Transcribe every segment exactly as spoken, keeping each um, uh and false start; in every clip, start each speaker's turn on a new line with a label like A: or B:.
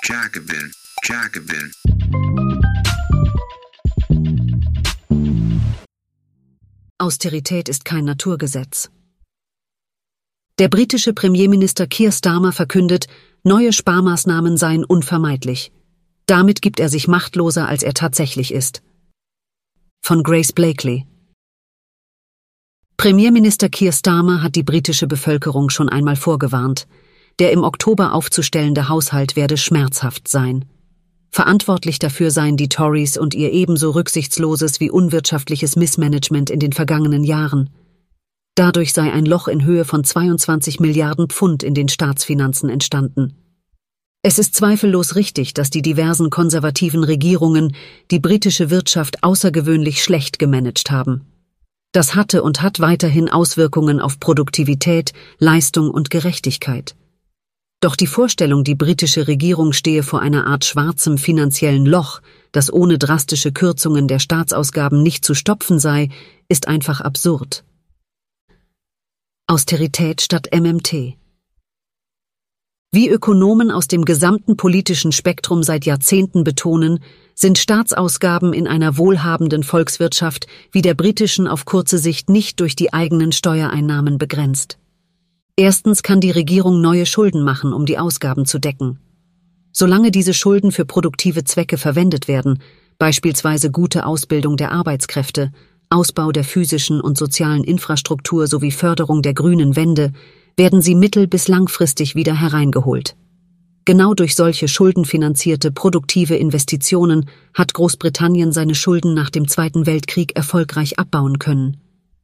A: Jacobin, Jacobin.
B: Austerität ist kein Naturgesetz. Der britische Premierminister Keir Starmer verkündet, neue Sparmaßnahmen seien unvermeidlich. Damit gibt er sich machtloser, als er tatsächlich ist. Von Grace Blakely. Premierminister Keir Starmer hat die britische Bevölkerung schon einmal vorgewarnt. Der im Oktober aufzustellende Haushalt werde schmerzhaft sein. Verantwortlich dafür seien die Tories und ihr ebenso rücksichtsloses wie unwirtschaftliches Missmanagement in den vergangenen Jahren. Dadurch sei ein Loch in Höhe von zweiundzwanzig Milliarden Pfund in den Staatsfinanzen entstanden. Es ist zweifellos richtig, dass die diversen konservativen Regierungen die britische Wirtschaft außergewöhnlich schlecht gemanagt haben. Das hatte und hat weiterhin Auswirkungen auf Produktivität, Leistung und Gerechtigkeit. Doch die Vorstellung, die britische Regierung stehe vor einer Art schwarzem finanziellen Loch, das ohne drastische Kürzungen der Staatsausgaben nicht zu stopfen sei, ist einfach absurd. Austerität statt M M T. Wie Ökonomen aus dem gesamten politischen Spektrum seit Jahrzehnten betonen, sind Staatsausgaben in einer wohlhabenden Volkswirtschaft wie der britischen auf kurze Sicht nicht durch die eigenen Steuereinnahmen begrenzt. Erstens kann die Regierung neue Schulden machen, um die Ausgaben zu decken. Solange diese Schulden für produktive Zwecke verwendet werden, beispielsweise gute Ausbildung der Arbeitskräfte, Ausbau der physischen und sozialen Infrastruktur sowie Förderung der grünen Wende, werden sie mittel- bis langfristig wieder hereingeholt. Genau durch solche schuldenfinanzierte produktive Investitionen hat Großbritannien seine Schulden nach dem Zweiten Weltkrieg erfolgreich abbauen können.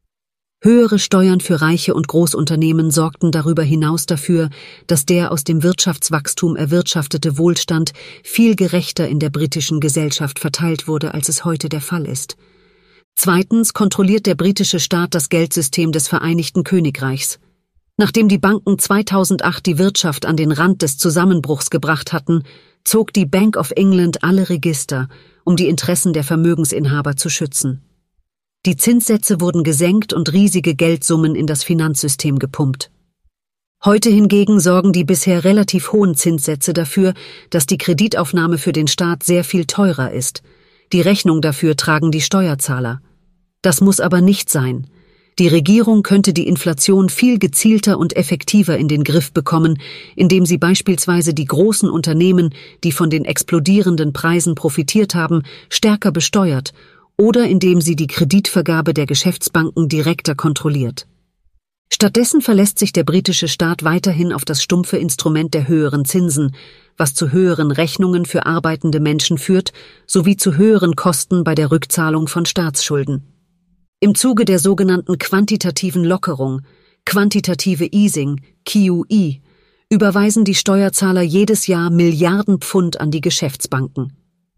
B: Höhere Steuern für Reiche und Großunternehmen sorgten darüber hinaus dafür, dass der aus dem Wirtschaftswachstum erwirtschaftete Wohlstand viel gerechter in der britischen Gesellschaft verteilt wurde, als es heute der Fall ist. Zweitens kontrolliert der britische Staat das Geldsystem des Vereinigten Königreichs. Nachdem die Banken zweitausendacht die Wirtschaft an den Rand des Zusammenbruchs gebracht hatten, zog die Bank of England alle Register, um die Interessen der Vermögensinhaber zu schützen. Die Zinssätze wurden gesenkt und riesige Geldsummen in das Finanzsystem gepumpt. Heute hingegen sorgen die bisher relativ hohen Zinssätze dafür, dass die Kreditaufnahme für den Staat sehr viel teurer ist. Die Rechnung dafür tragen die Steuerzahler. Das muss aber nicht sein. Die Regierung könnte die Inflation viel gezielter und effektiver in den Griff bekommen, indem sie beispielsweise die großen Unternehmen, die von den explodierenden Preisen profitiert haben, stärker besteuert oder indem sie die Kreditvergabe der Geschäftsbanken direkter kontrolliert. Stattdessen verlässt sich der britische Staat weiterhin auf das stumpfe Instrument der höheren Zinsen, was zu höheren Rechnungen für arbeitende Menschen führt, sowie zu höheren Kosten bei der Rückzahlung von Staatsschulden. Im Zuge der sogenannten quantitativen Lockerung, quantitative Easing, Q E, überweisen die Steuerzahler jedes Jahr Milliarden Pfund an die Geschäftsbanken.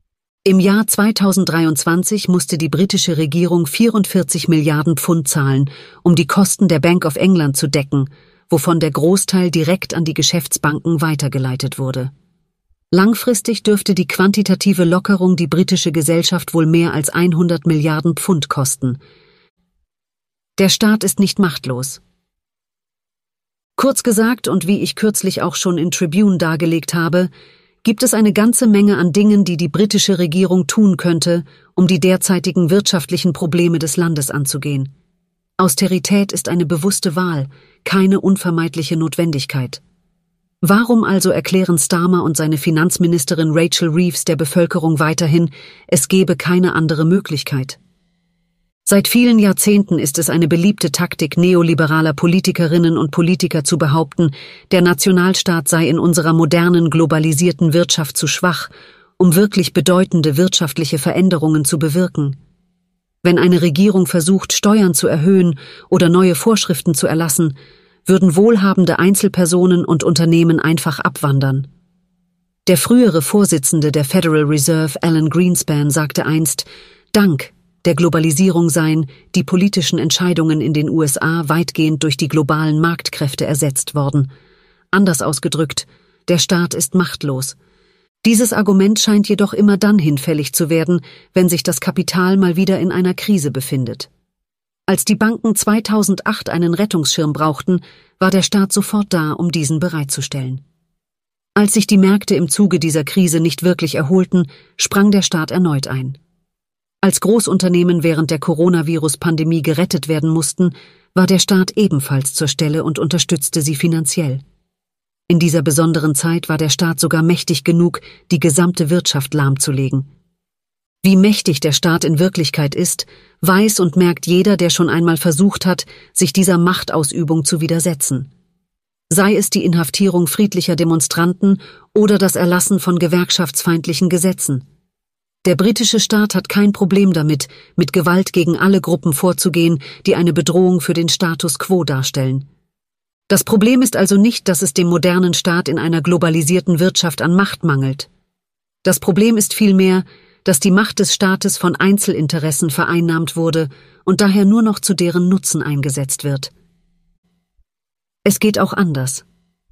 B: Im Jahr zweitausenddreiundzwanzig musste die britische Regierung vierundvierzig Milliarden Pfund zahlen, um die Kosten der Bank of England zu decken, wovon der Großteil direkt an die Geschäftsbanken weitergeleitet wurde. Langfristig dürfte die quantitative Lockerung die britische Gesellschaft wohl mehr als hundert Milliarden Pfund kosten. Der Staat ist nicht machtlos. Kurz gesagt, und wie ich kürzlich auch schon in Tribune dargelegt habe, gibt es eine ganze Menge an Dingen, die die britische Regierung tun könnte, um die derzeitigen wirtschaftlichen Probleme des Landes anzugehen. Austerität ist eine bewusste Wahl, keine unvermeidliche Notwendigkeit. Warum also erklären Starmer und seine Finanzministerin Rachel Reeves der Bevölkerung weiterhin, es gebe keine andere Möglichkeit? Seit vielen Jahrzehnten ist es eine beliebte Taktik neoliberaler Politikerinnen und Politiker zu behaupten, der Nationalstaat sei in unserer modernen, globalisierten Wirtschaft zu schwach, um wirklich bedeutende wirtschaftliche Veränderungen zu bewirken. Wenn eine Regierung versucht, Steuern zu erhöhen oder neue Vorschriften zu erlassen, würden wohlhabende Einzelpersonen und Unternehmen einfach abwandern. Der frühere Vorsitzende der Federal Reserve, Alan Greenspan, sagte einst, Dank der Globalisierung seien die politischen Entscheidungen in den U S A weitgehend durch die globalen Marktkräfte ersetzt worden. Anders ausgedrückt, der Staat ist machtlos. Dieses Argument scheint jedoch immer dann hinfällig zu werden, wenn sich das Kapital mal wieder in einer Krise befindet. Als die Banken zweitausendacht einen Rettungsschirm brauchten, war der Staat sofort da, um diesen bereitzustellen. Als sich die Märkte im Zuge dieser Krise nicht wirklich erholten, sprang der Staat erneut ein. Als Großunternehmen während der Coronavirus-Pandemie gerettet werden mussten, war der Staat ebenfalls zur Stelle und unterstützte sie finanziell. In dieser besonderen Zeit war der Staat sogar mächtig genug, die gesamte Wirtschaft lahmzulegen. Wie mächtig der Staat in Wirklichkeit ist, weiß und merkt jeder, der schon einmal versucht hat, sich dieser Machtausübung zu widersetzen. Sei es die Inhaftierung friedlicher Demonstranten oder das Erlassen von gewerkschaftsfeindlichen Gesetzen. Der britische Staat hat kein Problem damit, mit Gewalt gegen alle Gruppen vorzugehen, die eine Bedrohung für den Status quo darstellen. Das Problem ist also nicht, dass es dem modernen Staat in einer globalisierten Wirtschaft an Macht mangelt. Das Problem ist vielmehr, dass die Macht des Staates von Einzelinteressen vereinnahmt wurde und daher nur noch zu deren Nutzen eingesetzt wird. Es geht auch anders.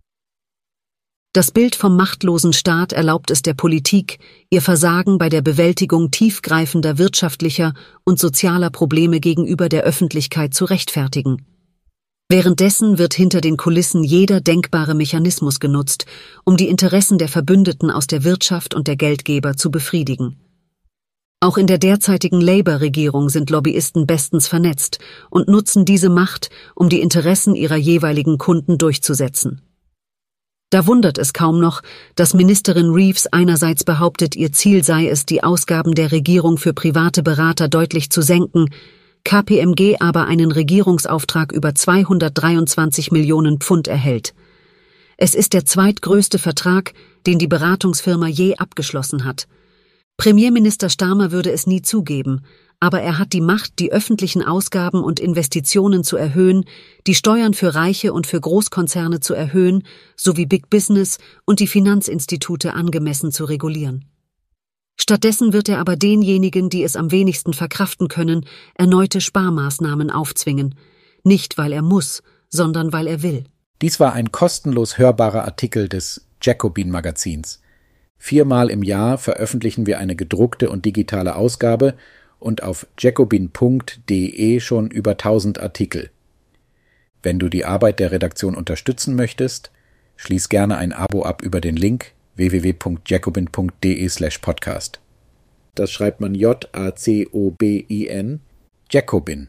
B: Das Bild vom machtlosen Staat erlaubt es der Politik, ihr Versagen bei der Bewältigung tiefgreifender wirtschaftlicher und sozialer Probleme gegenüber der Öffentlichkeit zu rechtfertigen. Währenddessen wird hinter den Kulissen jeder denkbare Mechanismus genutzt, um die Interessen der Verbündeten aus der Wirtschaft und der Geldgeber zu befriedigen. Auch in der derzeitigen Labour-Regierung sind Lobbyisten bestens vernetzt und nutzen diese Macht, um die Interessen ihrer jeweiligen Kunden durchzusetzen. Da wundert es kaum noch, dass Ministerin Reeves einerseits behauptet, ihr Ziel sei es, die Ausgaben der Regierung für private Berater deutlich zu senken, K P M G aber einen Regierungsauftrag über zweihundertdreiundzwanzig Millionen Pfund erhält. Es ist der zweitgrößte Vertrag, den die Beratungsfirma je abgeschlossen hat. Premierminister Starmer würde es nie zugeben, aber er hat die Macht, die öffentlichen Ausgaben und Investitionen zu erhöhen, die Steuern für Reiche und für Großkonzerne zu erhöhen, sowie Big Business und die Finanzinstitute angemessen zu regulieren. Stattdessen wird er aber denjenigen, die es am wenigsten verkraften können, erneute Sparmaßnahmen aufzwingen. Nicht, weil er muss, sondern weil er will.
C: Dies war ein kostenlos hörbarer Artikel des Jacobin-Magazins. Viermal im Jahr veröffentlichen wir eine gedruckte und digitale Ausgabe und auf jacobin punkt de schon über tausend Artikel. Wenn du die Arbeit der Redaktion unterstützen möchtest, schließ gerne ein Abo ab über den Link w w w punkt jacobin punkt de slash podcast. Das schreibt man J A C O B I N, Jacobin.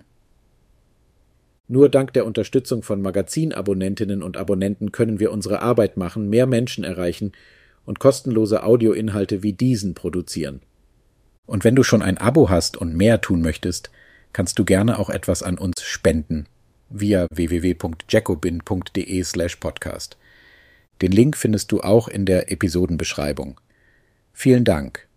C: Nur dank der Unterstützung von Magazinabonnentinnen und Abonnenten können wir unsere Arbeit machen, mehr Menschen erreichen und kostenlose Audioinhalte wie diesen produzieren. Und wenn du schon ein Abo hast und mehr tun möchtest, kannst du gerne auch etwas an uns spenden via w w w punkt jacobin punkt de slash podcast. Den Link findest du auch in der Episodenbeschreibung. Vielen Dank.